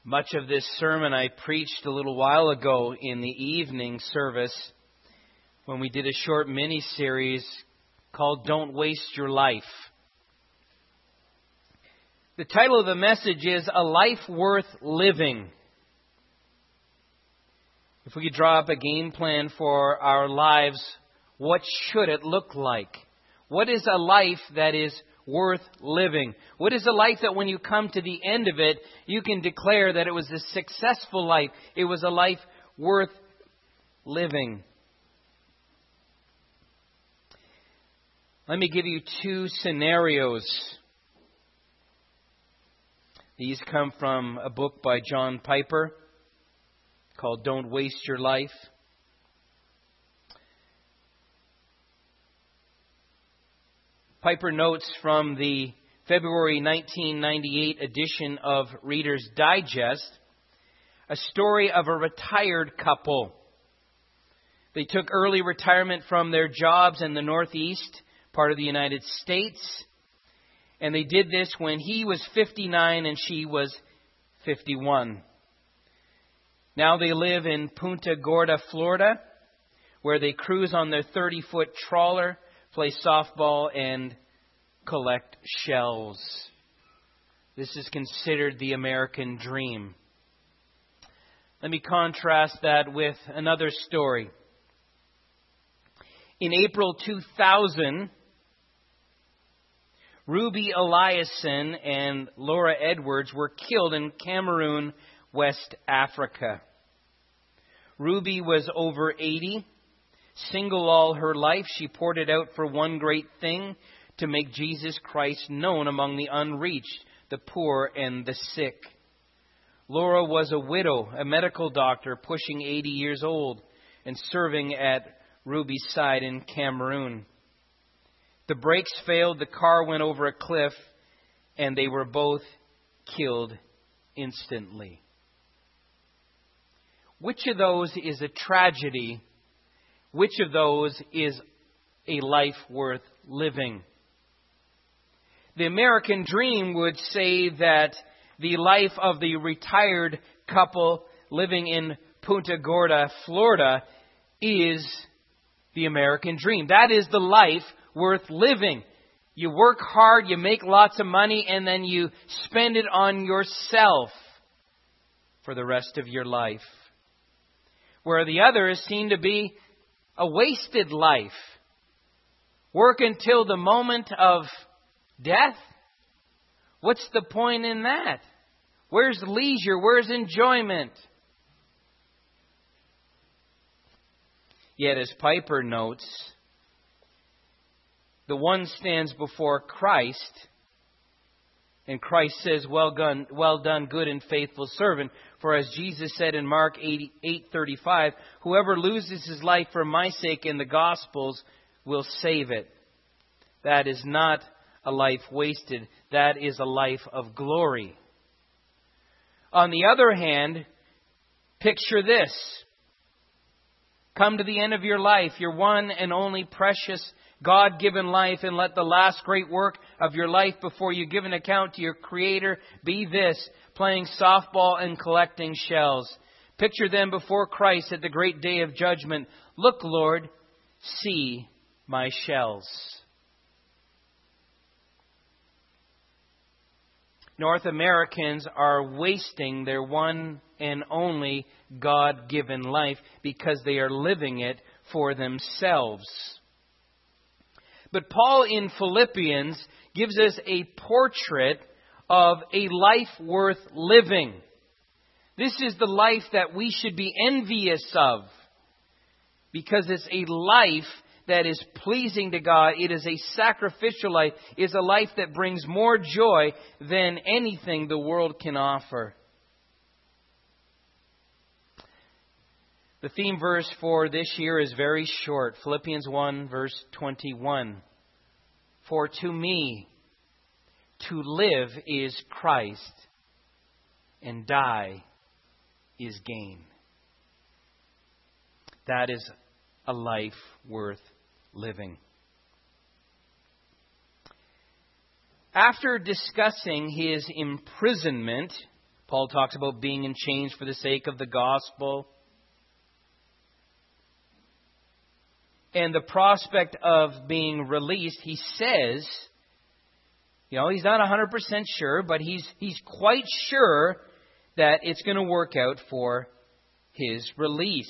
Much of this sermon I preached a little while ago in the evening service when we did a short mini-series called Don't Waste Your Life. The title of the message is A Life Worth Living. If we could draw up a game plan for our lives, what should it look like? What is a life that is worth living? What is a life that when you come to the end of it, you can declare that it was a successful life? It was a life worth living. Let me give you two scenarios. These come from a book by John Piper called Don't Waste Your Life. Piper notes from the February 1998 edition of Reader's Digest a story of a retired couple. They took early retirement from their jobs in the Northeast part of the United States, and they did this when he was 59 and she was 51. Now they live in Punta Gorda, Florida, where they cruise on their 30-foot trawler, play softball, and collect shells. This is considered the American dream. Let me contrast that with another story. In April 2000, Ruby Eliason and Laura Edwards were killed in Cameroon, West Africa. Ruby was over 80. Single all her life, she poured it out for one great thing, to make Jesus Christ known among the unreached, the poor, and the sick. Laura was a widow, a medical doctor, pushing 80 years old, and serving at Ruby's side in Cameroon. The brakes failed, the car went over a cliff, and they were both killed instantly. Which of those is a tragedy? Which of those is a life worth living? The American dream would say that the life of the retired couple living in Punta Gorda, Florida, is the American dream. That is the life worth living. You work hard, you make lots of money, and then you spend it on yourself for the rest of your life. Where the other is seen to be a wasted life. Work until the moment of death? What's the point in that? Where's leisure? Where's enjoyment? Yet, as Piper notes, the one stands before Christ, and Christ says, well done, good and faithful servant. For as Jesus said in Mark 8:35, whoever loses his life for my sake in the Gospels will save it. That is not a life wasted. That is a life of glory. On the other hand, picture this. Come to the end of your life, your one and only precious God-given life, and let the last great work of your life before you give an account to your Creator be this: playing softball and collecting shells. Picture them before Christ at the great day of judgment. Look, Lord, see my shells. North Americans are wasting their one and only God-given life because they are living it for themselves. But Paul in Philippians gives us a portrait of a life worth living. This is the life that we should be envious of, because it's a life that is pleasing to God. It is a sacrificial life. It is a life that brings more joy than anything the world can offer. The theme verse for this year is very short. Philippians 1, verse 21. For to me, to live is Christ, and die is gain. That is a life worth living. After discussing his imprisonment, Paul talks about being in chains for the sake of the gospel. And the prospect of being released, he says, he's not 100% sure, but he's quite sure that it's going to work out for his release.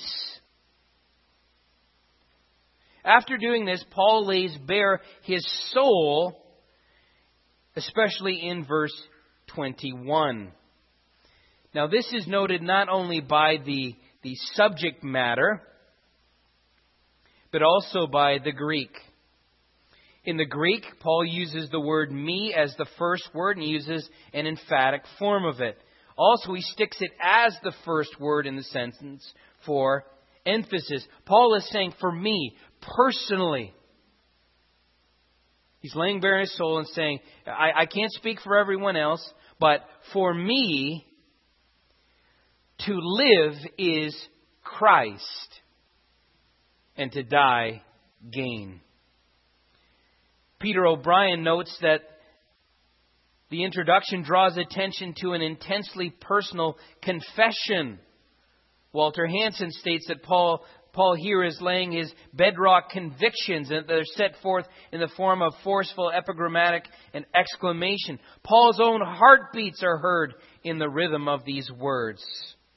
After doing this, Paul lays bare his soul, especially in verse 21. Now, this is noted not only by the subject matter, but also by the Greek. In the Greek, Paul uses the word me as the first word and uses an emphatic form of it. Also, he sticks it as the first word in the sentence for emphasis. Paul is saying, for me, personally. He's laying bare his soul and saying, I can't speak for everyone else, but for me, to live is Christ, and to die, gain. Peter O'Brien notes that the introduction draws attention to an intensely personal confession. Walter Hansen states that Paul here is laying his bedrock convictions, and they're set forth in the form of forceful epigrammatic and exclamation. Paul's own heartbeats are heard in the rhythm of these words.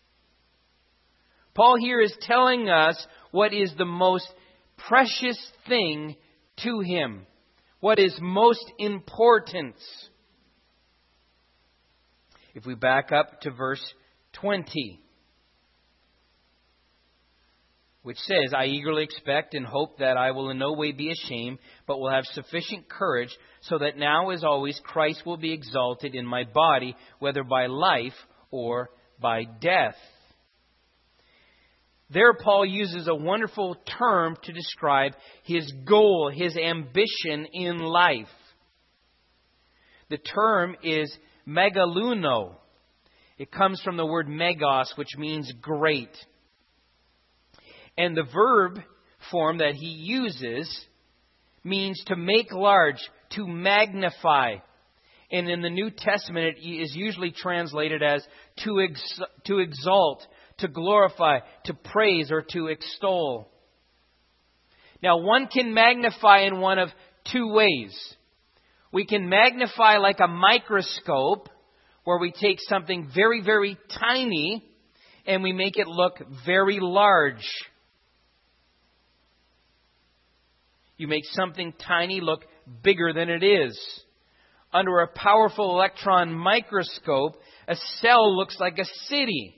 Paul here is telling us what is the most precious thing to him, what is most important. If we back up to verse 20, which says, I eagerly expect and hope that I will in no way be ashamed, but will have sufficient courage, so that now as always Christ will be exalted in my body, whether by life or by death. There Paul uses a wonderful term to describe his goal, his ambition in life. The term is megaluno. It comes from the word megos, which means great. And the verb form that he uses means to make large, to magnify. And in the New Testament, it is usually translated as to exalt, to glorify, to praise, or to extol. Now, one can magnify in one of two ways. We can magnify like a microscope, where we take something very, very tiny and we make it look very large. You make something tiny look bigger than it is. Under a powerful electron microscope, a cell looks like a city.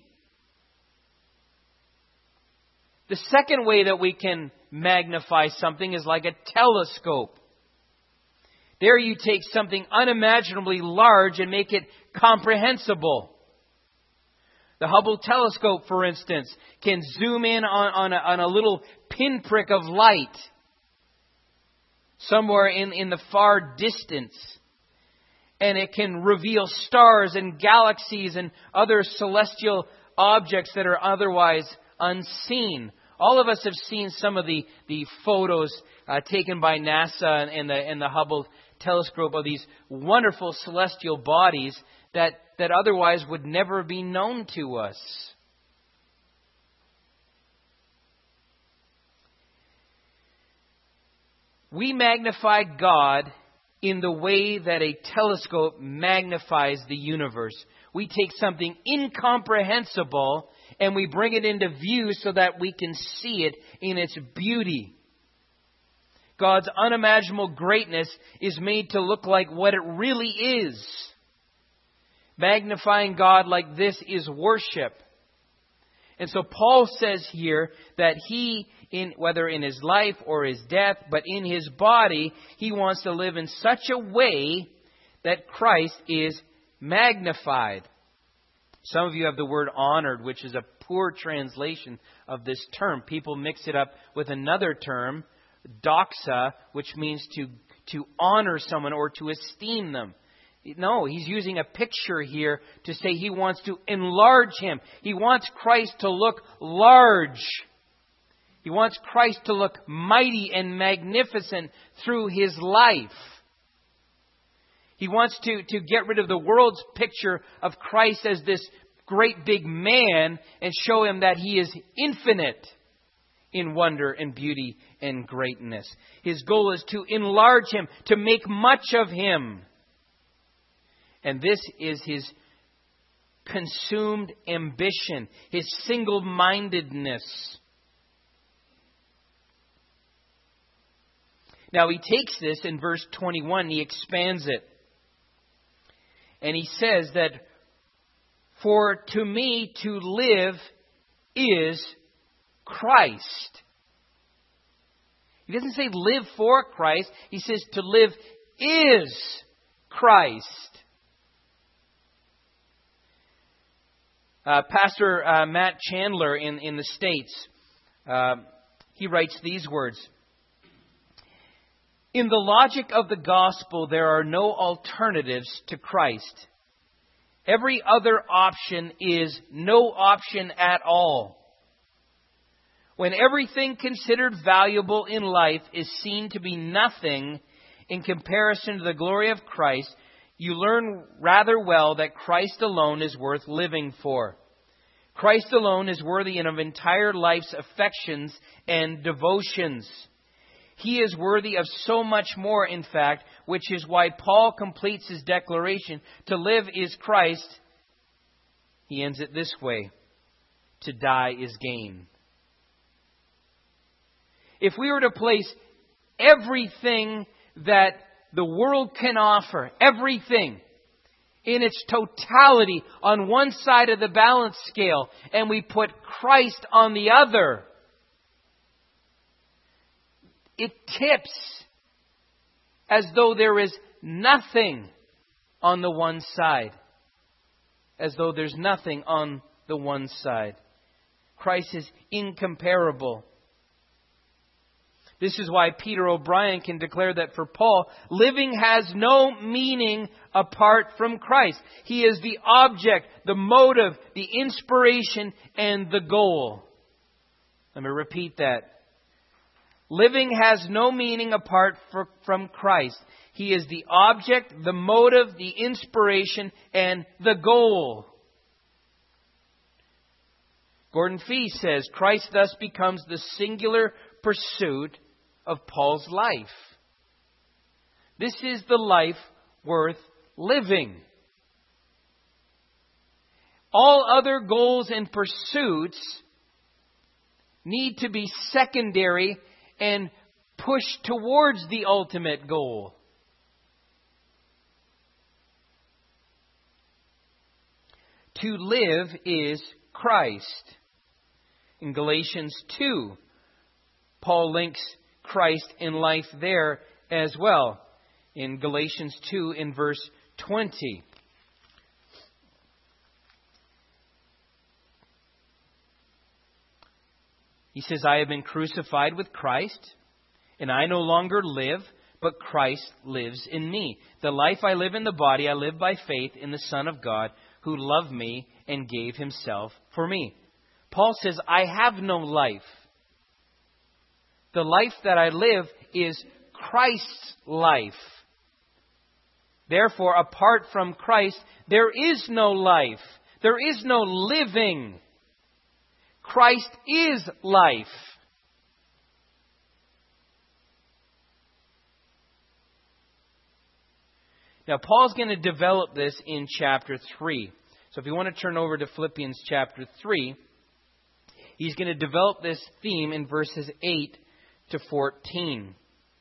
The second way that we can magnify something is like a telescope. There you take something unimaginably large and make it comprehensible. The Hubble telescope, for instance, can zoom in on a little pinprick of light somewhere in the far distance. And it can reveal stars and galaxies and other celestial objects that are otherwise unseen. All of us have seen some of the photos taken by NASA and the Hubble telescope of these wonderful celestial bodies that otherwise would never be known to us. We magnify God in the way that a telescope magnifies the universe. We take something incomprehensible and we bring it into view so that we can see it in its beauty. God's unimaginable greatness is made to look like what it really is. Magnifying God like this is worship. And so Paul says here that he, whether in his life or his death, but in his body, he wants to live in such a way that Christ is magnified. Some of you have the word honored, which is a poor translation of this term. People mix it up with another term, doxa, which means to honor someone or to esteem them. No, he's using a picture here to say he wants to enlarge him. He wants Christ to look large. He wants Christ to look mighty and magnificent through his life. He wants to get rid of the world's picture of Christ as this great big man and show him that he is infinite in wonder and beauty and greatness. His goal is to enlarge him, to make much of him. And this is his consumed ambition, his single-mindedness. Now he takes this in verse 21, he expands it. And he says that, for to me to live is Christ. He doesn't say live for Christ. He says to live is Christ. Pastor Matt Chandler in the States, he writes these words. In the logic of the gospel, there are no alternatives to Christ. Every other option is no option at all. When everything considered valuable in life is seen to be nothing in comparison to the glory of Christ, you learn rather well that Christ alone is worth living for. Christ alone is worthy of entire life's affections and devotions. He is worthy of so much more, in fact, which is why Paul completes his declaration, to live is Christ. He ends it this way, to die is gain. If we were to place everything that the world can offer, everything in its totality on one side of the balance scale, and we put Christ on the other, it tips as though there is nothing on the one side. As though there's nothing on the one side. Christ is incomparable. This is why Peter O'Brien can declare that for Paul, living has no meaning apart from Christ. He is the object, the motive, the inspiration, and the goal. Let me repeat that. Living has no meaning apart from Christ. He is the object, the motive, the inspiration, and the goal. Gordon Fee says, Christ thus becomes the singular pursuit of Paul's life. This is the life worth living. All other goals and pursuits need to be secondary and push towards the ultimate goal. To live is Christ. In Galatians 2, Paul links Christ in life there as well. In Galatians 2 in verse 20. He says, I have been crucified with Christ, and I no longer live, but Christ lives in me. The life I live in the body, I live by faith in the Son of God, who loved me and gave himself for me. Paul says, I have no life. The life that I live is Christ's life. Therefore, apart from Christ, there is no life. There is no living. Christ is life. Now, Paul's going to develop this in chapter 3. So if you want to turn over to Philippians chapter 3, he's going to develop this theme in verses 8 to 14.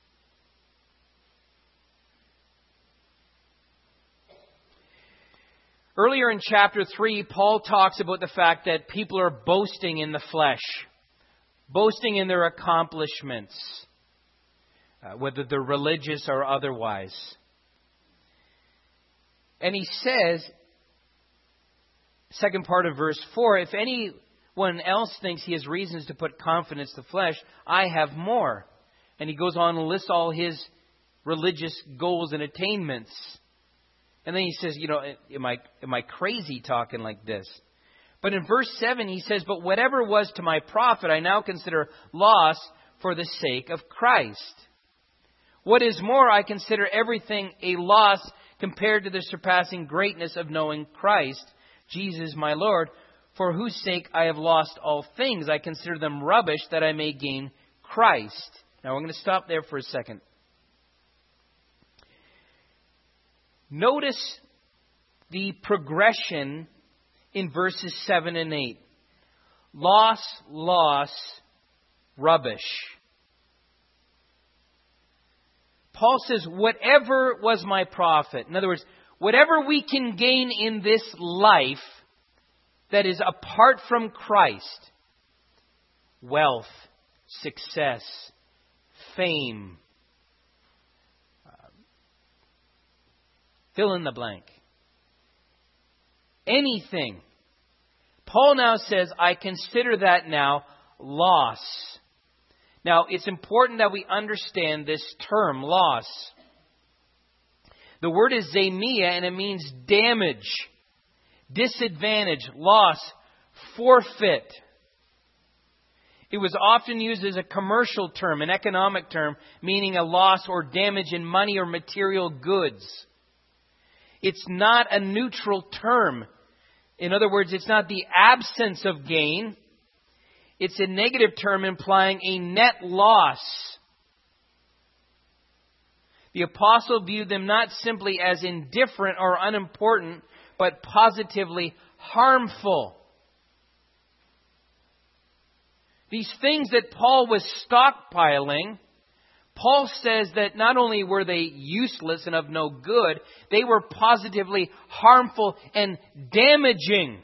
Earlier in chapter 3, Paul talks about the fact that people are boasting in the flesh, boasting in their accomplishments, whether they're religious or otherwise. And he says, second part of verse 4, if anyone else thinks he has reasons to put confidence in the flesh, I have more. And he goes on and lists all his religious goals and attainments. And then he says, am I crazy talking like this? But in verse 7 he says, but whatever was to my profit, I now consider loss for the sake of Christ. What is more, I consider everything a loss compared to the surpassing greatness of knowing Christ, Jesus my Lord, for whose sake I have lost all things. I consider them rubbish that I may gain Christ. Now we're going to stop there for a second. Notice the progression in verses 7 and 8. Loss, loss, rubbish. Paul says, whatever was my profit. In other words, whatever we can gain in this life that is apart from Christ, wealth, success, fame, fill in the blank. Anything. Paul now says, I consider that now loss. Now, it's important that we understand this term, loss. The word is zemia, and it means damage, disadvantage, loss, forfeit. It was often used as a commercial term, an economic term, meaning a loss or damage in money or material goods. It's not a neutral term. In other words, it's not the absence of gain. It's a negative term implying a net loss. The apostle viewed them not simply as indifferent or unimportant, but positively harmful. These things that Paul was stockpiling, Paul says that not only were they useless and of no good, they were positively harmful and damaging.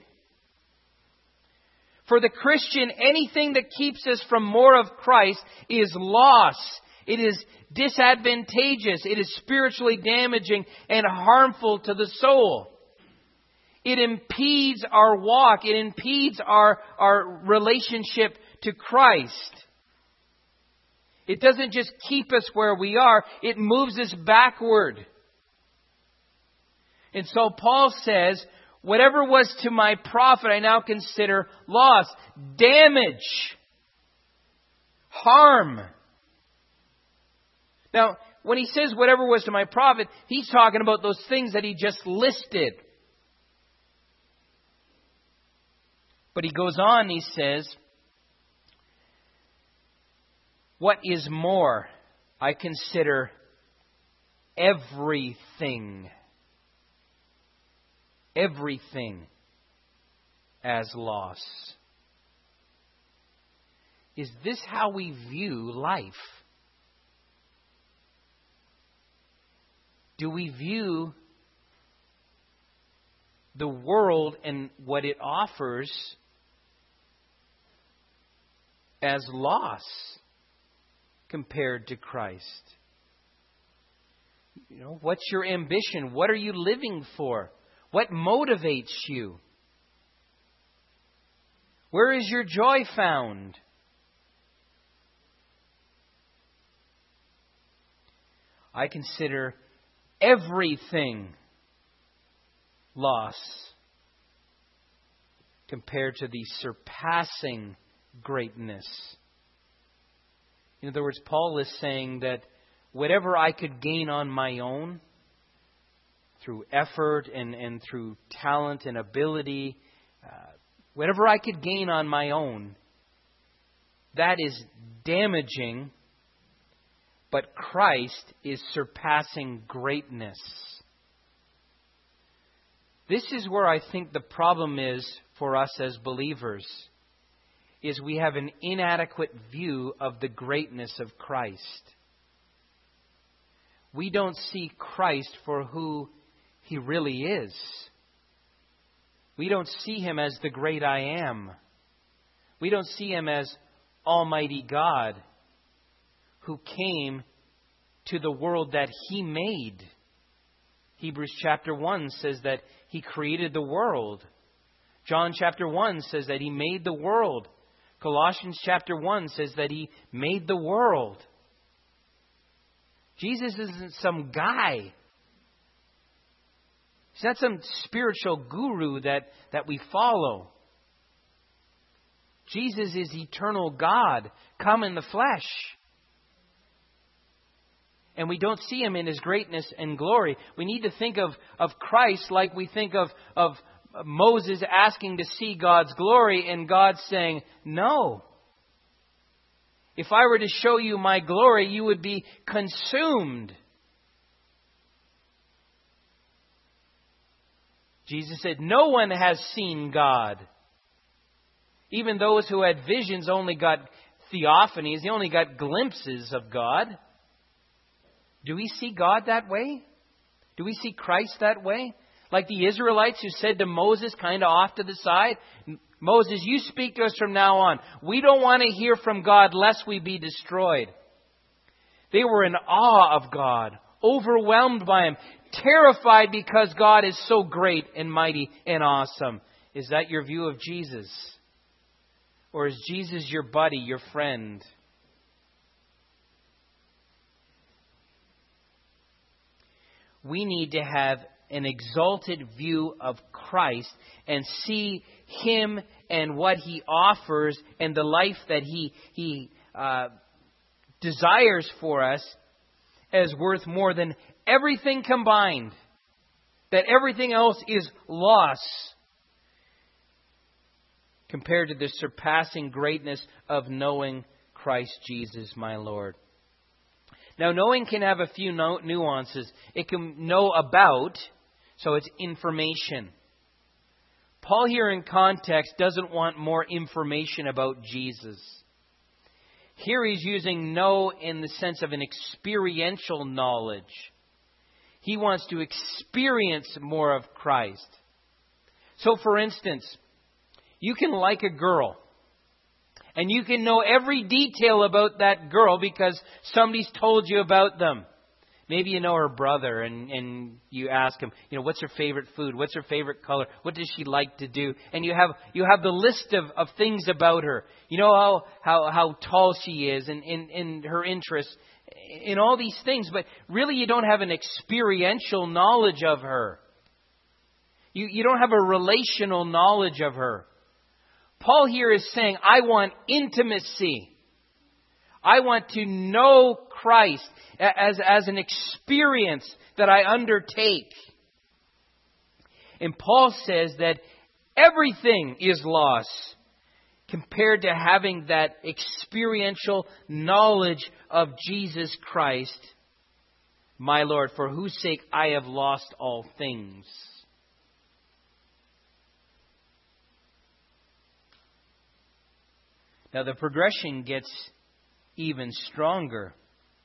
For the Christian, anything that keeps us from more of Christ is loss. It is disadvantageous. It is spiritually damaging and harmful to the soul. It impedes our walk. It impedes our relationship to Christ. It doesn't just keep us where we are. It moves us backward. And so Paul says, whatever was to my profit, I now consider loss, damage, harm. Now, when he says whatever was to my profit, he's talking about those things that he just listed. But he goes on, he says, what is more, I consider everything as loss. Is this how we view life? Do we view the world and what it offers as loss compared to Christ? You know, what's your ambition? What are you living for? What motivates you? Where is your joy found? I consider everything loss compared to the surpassing greatness. In other words, Paul is saying that whatever I could gain on my own, through effort and through talent and ability, whatever I could gain on my own, that is damaging, but Christ is surpassing greatness. This is where I think the problem is for us as believers, is we have an inadequate view of the greatness of Christ. We don't see Christ for who He really is. We don't see Him as the great I am. We don't see Him as Almighty God who came to the world that He made. Hebrews chapter 1 says that He created the world. John chapter 1 says that He made the world. Colossians chapter 1 says that He made the world. Jesus isn't some guy. He's not some spiritual guru that we follow. Jesus is eternal God, come in the flesh. And we don't see Him in His greatness and glory. We need to think of Christ like we think of Moses asking to see God's glory and God saying, no. If I were to show you my glory, you would be consumed. Jesus said, no one has seen God. Even those who had visions only got theophanies. They only got glimpses of God. Do we see God that way? Do we see Christ that way? Like the Israelites who said to Moses, kind of off to the side, Moses, you speak to us from now on. We don't want to hear from God lest we be destroyed. They were in awe of God, overwhelmed by Him, terrified because God is so great and mighty and awesome. Is that your view of Jesus? Or is Jesus your buddy, your friend? We need to have an exalted view of Christ and see Him and what He offers and the life that He desires for us as worth more than everything combined. That everything else is loss compared to the surpassing greatness of knowing Christ Jesus, my Lord. Now, knowing can have a few nuances. It can know about, so it's information. Paul here in context doesn't want more information about Jesus. Here he's using know in the sense of an experiential knowledge. He wants to experience more of Christ. So, for instance, you can like a girl. And you can know every detail about that girl because somebody's told you about them. Maybe you know her brother and you ask him, what's her favorite food? What's her favorite color? What does she like to do? And you have the list of things about her. You know how tall she is and her interests in all these things. But really you don't have an experiential knowledge of her. You don't have a relational knowledge of her. Paul here is saying, I want intimacy. I want to know Christ as an experience that I undertake. And Paul says that everything is loss compared to having that experiential knowledge of Jesus Christ, my Lord, for whose sake I have lost all things. Now the progression gets even stronger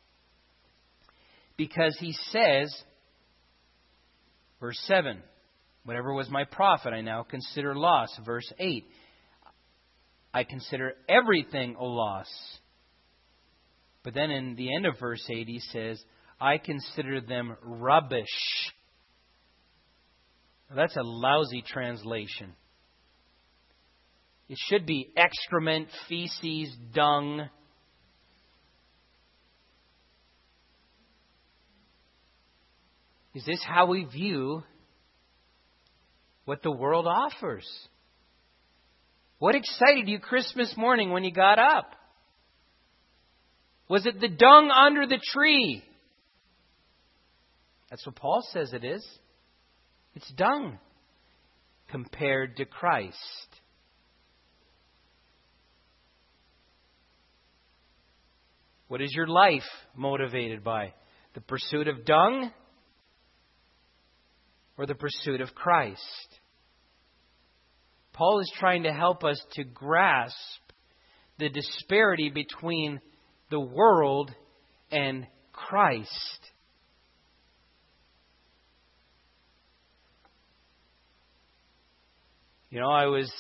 because he says, verse 7, whatever was my profit I now consider loss. Verse 8, I consider everything a loss. But then in the end of verse 8 he says, I consider them rubbish. Now, that's a lousy translation. It should be excrement, feces, dung. Is this how we view what the world offers? What excited you Christmas morning when you got up? Was it the dung under the tree? That's what Paul says it is. It's dung compared to Christ. What is your life motivated by? The pursuit of dung or the pursuit of Christ? Paul is trying to help us to grasp the disparity between the world and Christ. I was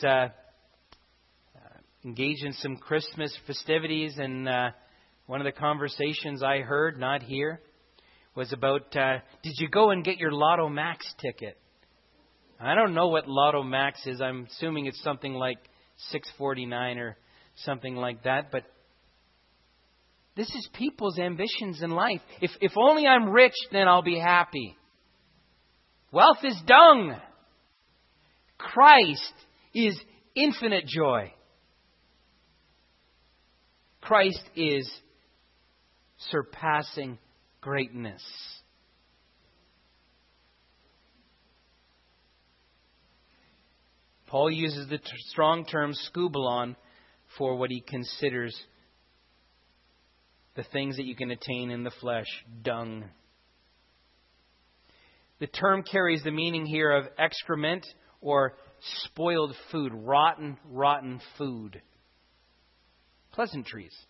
engaged in some Christmas festivities, and one of the conversations I heard, not here, was about, did you go and get your Lotto Max ticket? I don't know what Lotto Max is. I'm assuming it's something like $6.49 or something like that. But this is people's ambitions in life. If only I'm rich, then I'll be happy. Wealth is dung. Christ is infinite joy. Christ is surpassing greatness. Paul uses the strong term skubalon for what he considers the things that you can attain in the flesh, dung. The term carries the meaning here of excrement or spoiled food, rotten food. Pleasantries.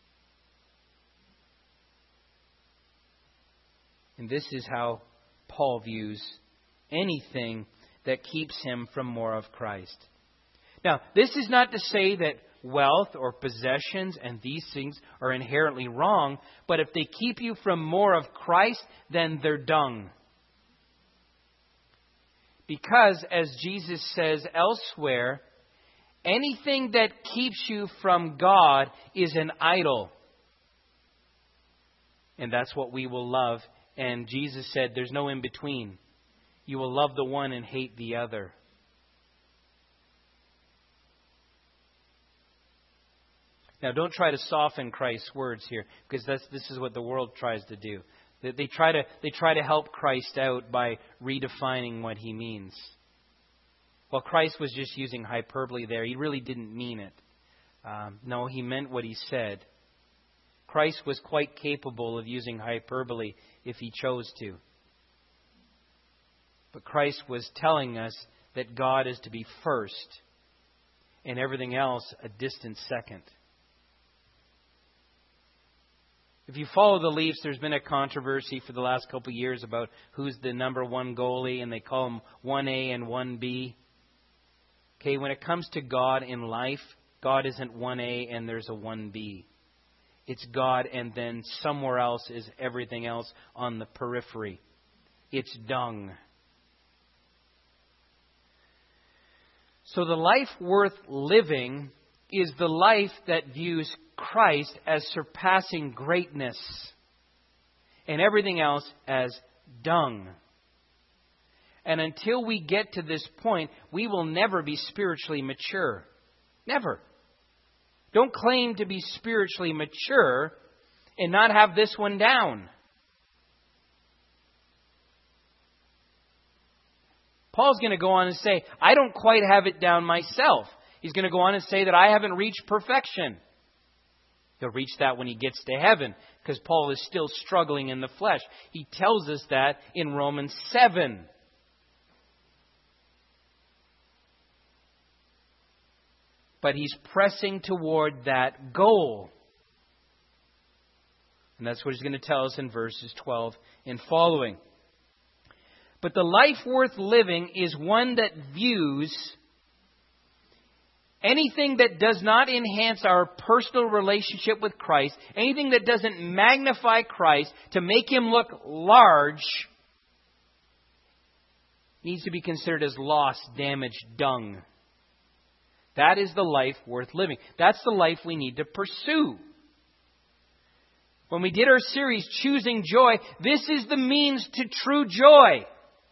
And this is how Paul views anything that keeps him from more of Christ. Now, this is not to say that wealth or possessions and these things are inherently wrong, but if they keep you from more of Christ, then they're dung. Because, as Jesus says elsewhere, anything that keeps you from God is an idol. And that's what we will love. And Jesus said there's no in between. You will love the one and hate the other. Now, don't try to soften Christ's words here, because this is what the world tries to do. They try to help Christ out by redefining what he means. Well, Christ was just using hyperbole there. He really didn't mean it. No, he meant what he said. Christ was quite capable of using hyperbole if he chose to. But Christ was telling us that God is to be first and everything else a distant second. If you follow the Leafs, there's been a controversy for the last couple of years about who's the number one goalie, and they call him 1A and 1B. Okay, when it comes to God in life, God isn't 1A and there's a 1B. It's God, and then somewhere else is everything else on the periphery. It's dung. So the life worth living is the life that views Christ as surpassing greatness and everything else as dung. And until we get to this point, we will never be spiritually mature. Never. Don't claim to be spiritually mature and not have this one down. Paul's going to go on and say, I don't quite have it down myself. He's going to go on and say that I haven't reached perfection. He'll reach that when he gets to heaven, because Paul is still struggling in the flesh. He tells us that in Romans 7. But he's pressing toward that goal. And that's what he's going to tell us in verses 12 and following. But the life worth living is one that views anything that does not enhance our personal relationship with Christ, anything that doesn't magnify Christ to make him look large, needs to be considered as lost, damaged, dung. That is the life worth living. That's the life we need to pursue. When we did our series, Choosing Joy, this is the means to true joy.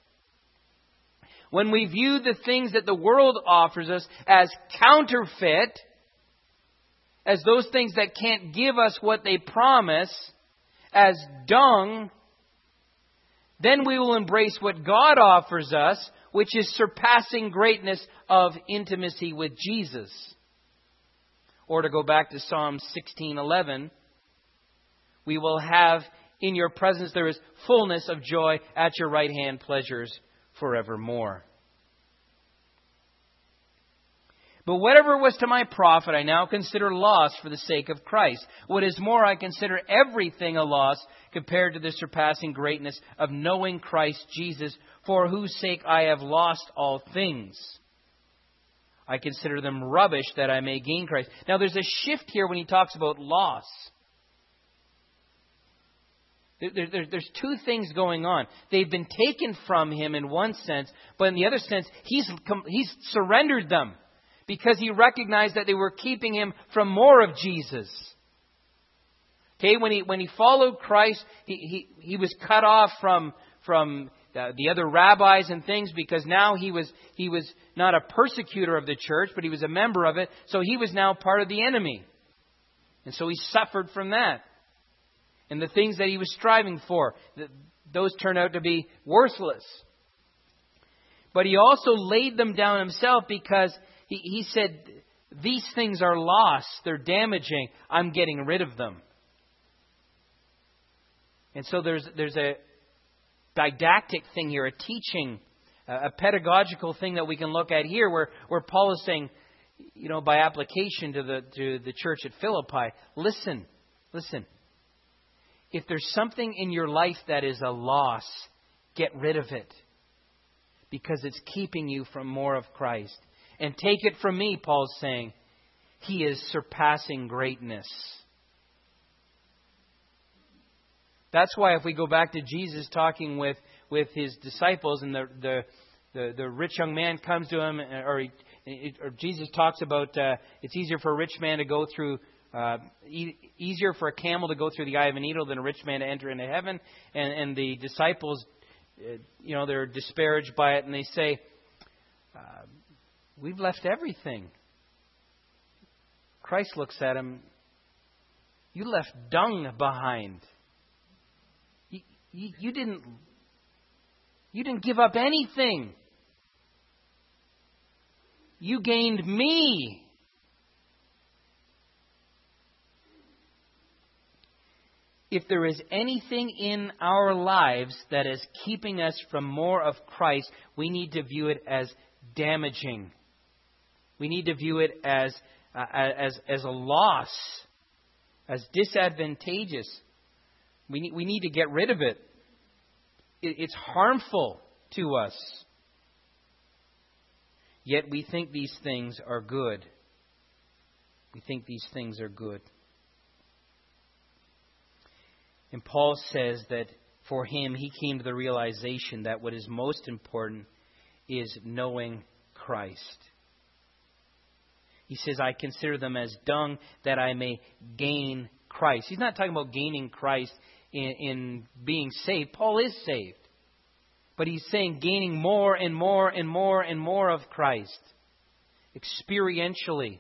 When we view the things that the world offers us as counterfeit, as those things that can't give us what they promise, as dung, then we will embrace what God offers us, which is surpassing greatness of intimacy with Jesus. Or to go back to Psalm 16:11, we will have in your presence there is fullness of joy, at your right hand pleasures forevermore. But whatever was to my profit, I now consider loss for the sake of Christ. What is more, I consider everything a loss compared to the surpassing greatness of knowing Christ Jesus, for whose sake I have lost all things. I consider them rubbish that I may gain Christ. Now there's a shift here when he talks about loss. There's two things going on. They've been taken from him in one sense, but in the other sense, he's surrendered them because he recognized that they were keeping him from more of Jesus. Okay, when he followed Christ, he was cut off from the other rabbis and things, because now he was not a persecutor of the church, but he was a member of it. So he was now part of the enemy, and so he suffered from that. And the things that he was striving for, those turned out to be worthless. But he also laid them down himself because he said, these things are lost, they're damaging, I'm getting rid of them. And so there's a didactic thing here, a teaching, a pedagogical thing that we can look at here where Paul is saying, by application to the church at Philippi, listen. If there's something in your life that is a loss, get rid of it. Because it's keeping you from more of Christ. And take it from me, Paul's saying, He is surpassing greatness. That's why if we go back to Jesus talking with His disciples, and the rich young man comes to Him, or Jesus talks about it's easier for a rich man to go through, easier for a camel to go through the eye of a needle than a rich man to enter into heaven. And the disciples, they're disparaged by it, and they say, we've left everything. Christ looks at him, you left dung behind. You didn't give up anything. You gained me. If there is anything in our lives that is keeping us from more of Christ, we need to view it as damaging. We need to view it as a loss, as disadvantageous. We need to get rid of it. It's harmful to us. Yet we think these things are good. We think these things are good. And Paul says that for him, he came to the realization that what is most important is knowing Christ. He says, I consider them as dung that I may gain Christ. He's not talking about gaining Christ in being saved. Paul is saved. But he's saying gaining more and more and more and more of Christ. Experientially.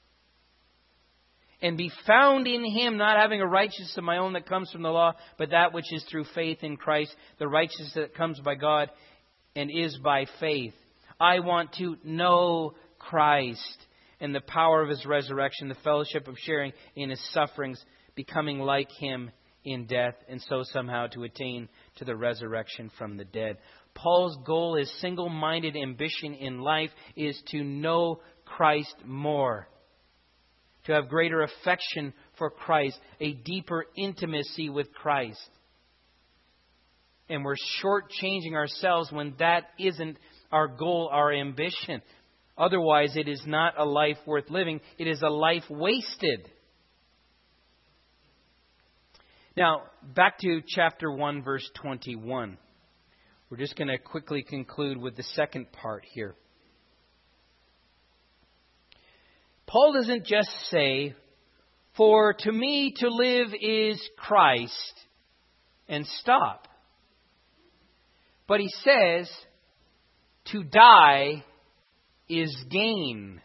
And be found in Him, not having a righteousness of my own that comes from the law, but that which is through faith in Christ, the righteousness that comes by God and is by faith. I want to know Christ and the power of His resurrection, the fellowship of sharing in His sufferings, becoming like Him in death, and so somehow to attain to the resurrection from the dead. Paul's goal, his single-minded ambition in life, is to know Christ more. To have greater affection for Christ, a deeper intimacy with Christ. And we're shortchanging ourselves when that isn't our goal, our ambition. Otherwise, it is not a life worth living. It is a life wasted. Now, back to chapter 1, verse 21. We're just going to quickly conclude with the second part here. Paul doesn't just say, for to me to live is Christ, and stop. But he says, to die is gain.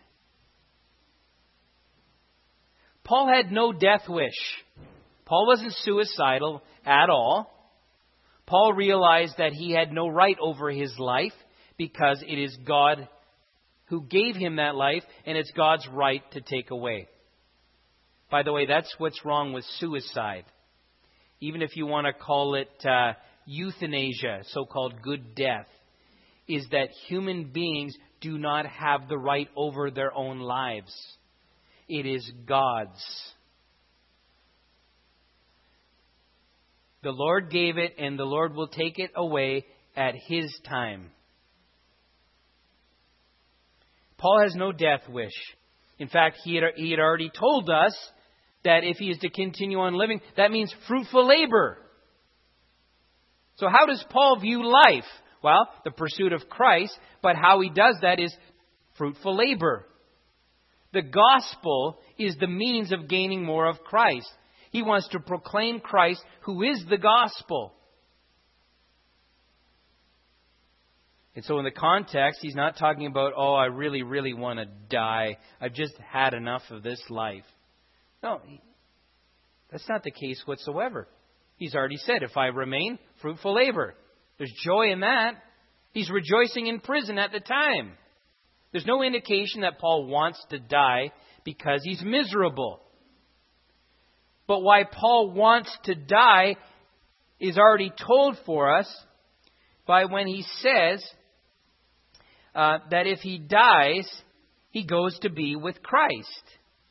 Paul had no death wish. Paul wasn't suicidal at all. Paul realized that he had no right over his life because it is God who gave him that life, and it's God's right to take away. By the way, that's what's wrong with suicide. Even if you want to call it euthanasia, so-called good death, is that human beings do not have the right over their own lives. It is God's. The Lord gave it, and the Lord will take it away at His time. Paul has no death wish. In fact, he had already told us that if he is to continue on living, that means fruitful labor. So how does Paul view life? Well, the pursuit of Christ, but how he does that is fruitful labor. The gospel is the means of gaining more of Christ. He wants to proclaim Christ, who is the gospel. And so in the context, he's not talking about, oh, I really, really want to die. I've just had enough of this life. No, that's not the case whatsoever. He's already said, if I remain, fruitful labor. There's joy in that. He's rejoicing in prison at the time. There's no indication that Paul wants to die because he's miserable. But why Paul wants to die is already told for us by when he says that if he dies, he goes to be with Christ.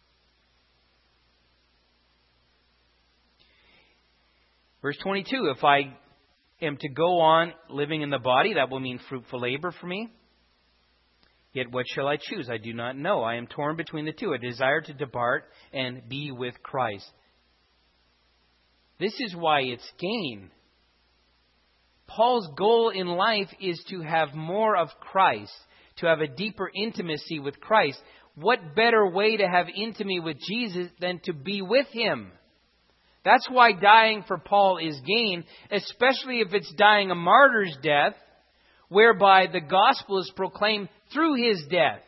Verse 22, if I am to go on living in the body, that will mean fruitful labor for me. Yet what shall I choose? I do not know. I am torn between the two. I desire to depart and be with Christ. This is why it's gain. Paul's goal in life is to have more of Christ, to have a deeper intimacy with Christ. What better way to have intimacy with Jesus than to be with Him? That's why dying for Paul is gain, especially if it's dying a martyr's death, whereby the gospel is proclaimed through his death.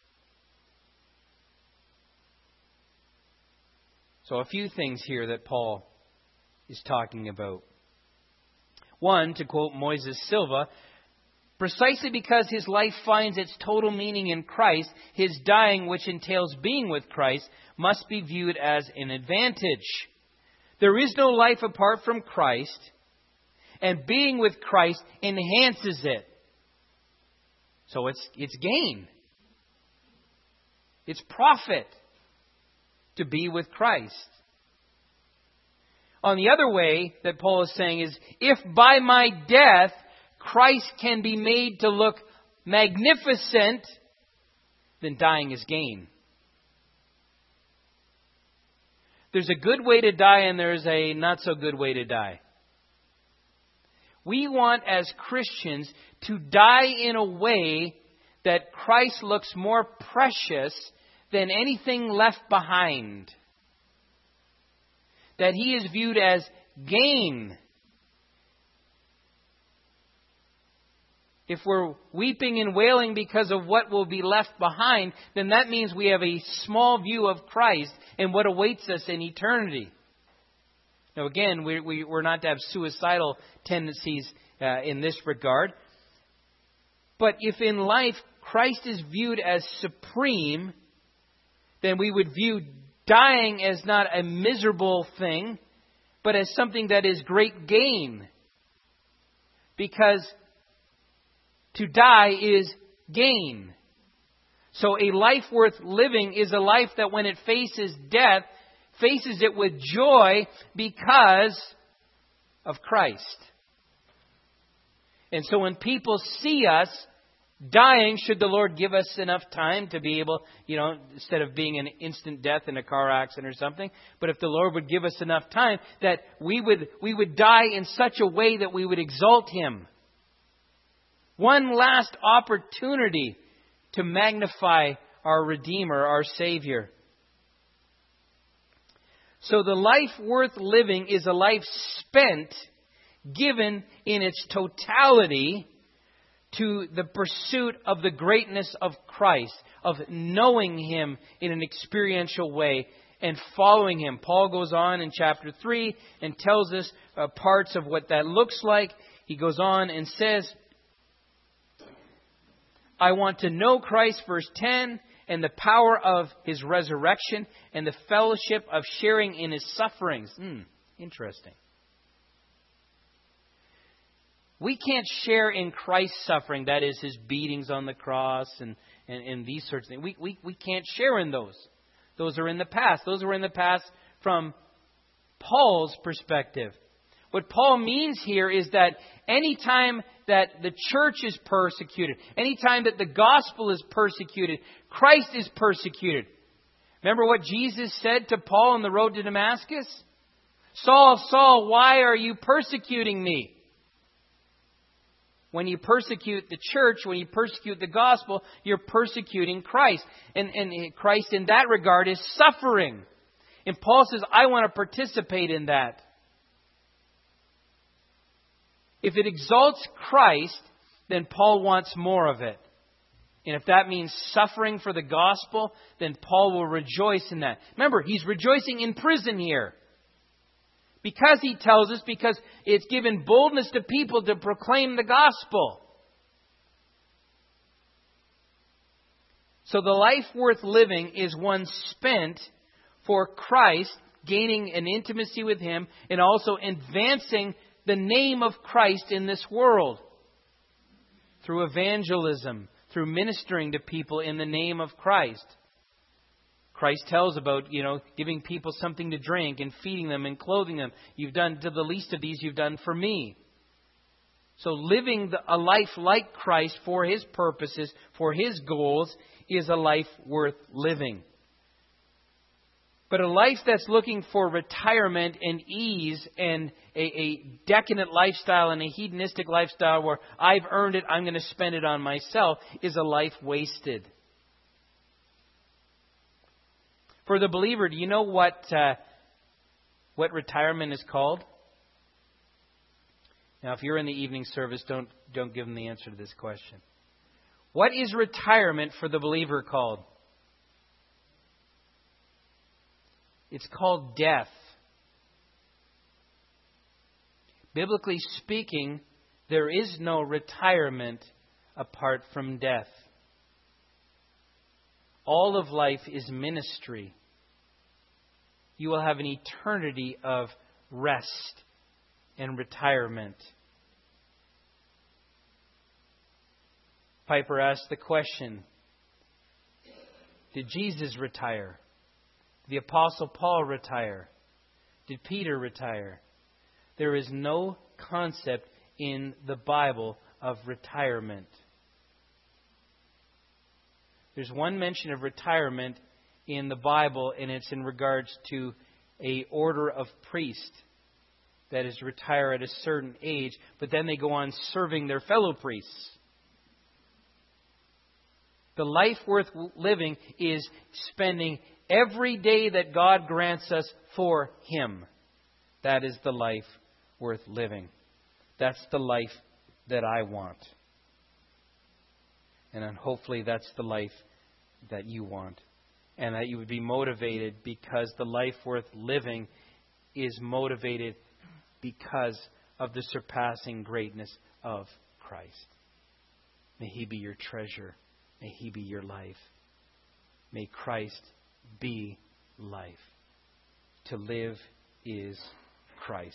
So a few things here that Paul is talking about. One, to quote Moises Silva, precisely because his life finds its total meaning in Christ, his dying, which entails being with Christ, must be viewed as an advantage. There is no life apart from Christ, and being with Christ enhances it. So it's gain. It's profit to be with Christ. On the other way that Paul is saying is, if by my death Christ can be made to look magnificent, then dying is gain. There's a good way to die and there's a not so good way to die. We want as Christians to die in a way that Christ looks more precious than anything left behind. That He is viewed as gain. If we're weeping and wailing because of what will be left behind, then that means we have a small view of Christ and what awaits us in eternity. Now again, we're not to have suicidal tendencies in this regard. But if in life Christ is viewed as supreme, then we would view dying as not a miserable thing, but as something that is great gain. Because to die is gain. So a life worth living is a life that when it faces death, faces it with joy because of Christ. And so when people see us dying, should the Lord give us enough time to be able, instead of being an instant death in a car accident or something, but if the Lord would give us enough time, that we would die in such a way that we would exalt Him. One last opportunity to magnify our Redeemer, our Savior. So the life worth living is a life spent, given in its totality to the pursuit of the greatness of Christ, of knowing Him in an experiential way and following Him. Paul goes on in chapter 3 and tells us parts of what that looks like. He goes on and says, I want to know Christ, verse 10, and the power of His resurrection and the fellowship of sharing in His sufferings. Interesting. We can't share in Christ's suffering, that is His beatings on the cross and these sorts of things. We can't share in those. Those are in the past. Those were in the past from Paul's perspective. What Paul means here is that anytime that the church is persecuted, anytime that the gospel is persecuted, Christ is persecuted. Remember what Jesus said to Paul on the road to Damascus? Saul, Saul, why are you persecuting me? When you persecute the church, when you persecute the gospel, you're persecuting Christ. And Christ in that regard is suffering. And Paul says, I want to participate in that. If it exalts Christ, then Paul wants more of it. And if that means suffering for the gospel, then Paul will rejoice in that. Remember, he's rejoicing in prison here. Because He tells us, because it's given boldness to people to proclaim the gospel. So the life worth living is one spent for Christ, gaining an intimacy with Him, and also advancing the name of Christ in this world. Through evangelism, through ministering to people in the name of Christ. Christ tells about, giving people something to drink and feeding them and clothing them. You've done to the least of these, you've done for me. So living a life like Christ for His purposes, for His goals, is a life worth living. But a life that's looking for retirement and ease and a decadent lifestyle and a hedonistic lifestyle where I've earned it, I'm going to spend it on myself, is a life wasted. For the believer, do you know what retirement is called? Now, if you're in the evening service, don't give them the answer to this question. What is retirement for the believer called? It's called death. Biblically speaking, there is no retirement apart from death. All of life is ministry. You will have an eternity of rest and retirement. Piper asked the question, did Jesus retire? Did the Apostle Paul retire? Did Peter retire? There is no concept in the Bible of retirement. There's one mention of retirement in the Bible, and it's in regards to an order of priest that is retire at a certain age, but then they go on serving their fellow priests. The life worth living is spending every day that God grants us for Him. That is the life worth living. That's the life that I want. And then hopefully that's the life that you want. And that you would be motivated because the life worth living is motivated because of the surpassing greatness of Christ. May He be your treasure. May He be your life. May Christ be life. To live is Christ.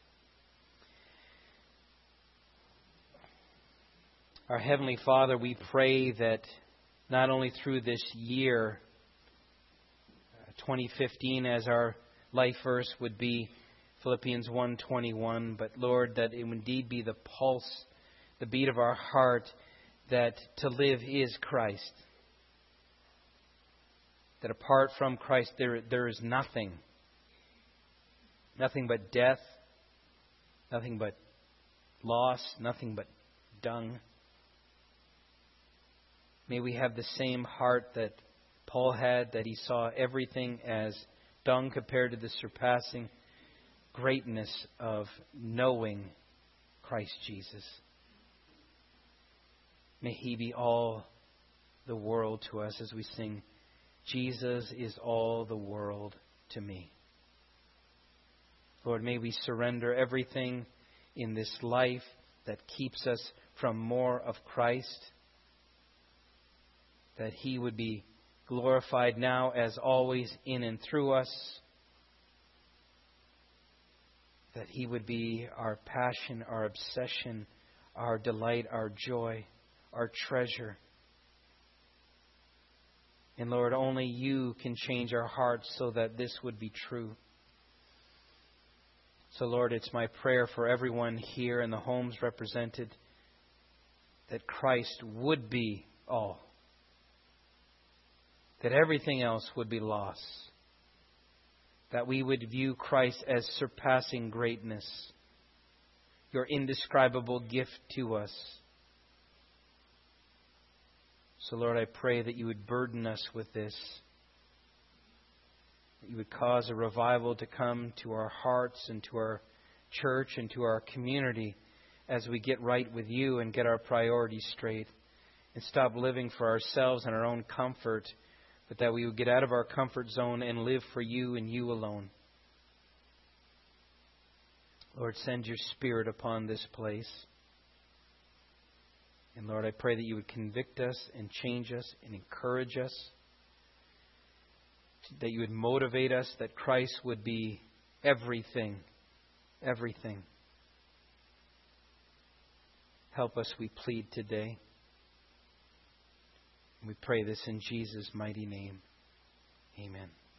Our Heavenly Father, we pray that not only through this year, 2015, as our life verse would be Philippians 1:21, but Lord, that it would indeed be the pulse, the beat of our heart, that to live is Christ. That apart from Christ there is nothing. Nothing but death, nothing but loss, nothing but dung. May we have the same heart that Paul had, that he saw everything as dung compared to the surpassing greatness of knowing Christ Jesus. May He be all the world to us as we sing, Jesus is all the world to me. Lord, may we surrender everything in this life that keeps us from more of Christ, that He would be glorified now as always in and through us, that He would be our passion, our obsession, our delight, our joy, our treasure. And Lord, only You can change our hearts so that this would be true. So Lord, it's my prayer for everyone here in the homes represented that Christ would be all. That everything else would be lost. That we would view Christ as surpassing greatness. Your indescribable gift to us. So Lord, I pray that You would burden us with this. That You would cause a revival to come to our hearts and to our church and to our community as we get right with You and get our priorities straight. And stop living for ourselves and our own comfort, but that we would get out of our comfort zone and live for You and You alone. Lord, send your Spirit upon this place. And Lord, I pray that you would convict us and change us and encourage us. That you would motivate us, that Christ would be everything. Everything. Help us, we plead today. We pray this in Jesus' mighty name. Amen.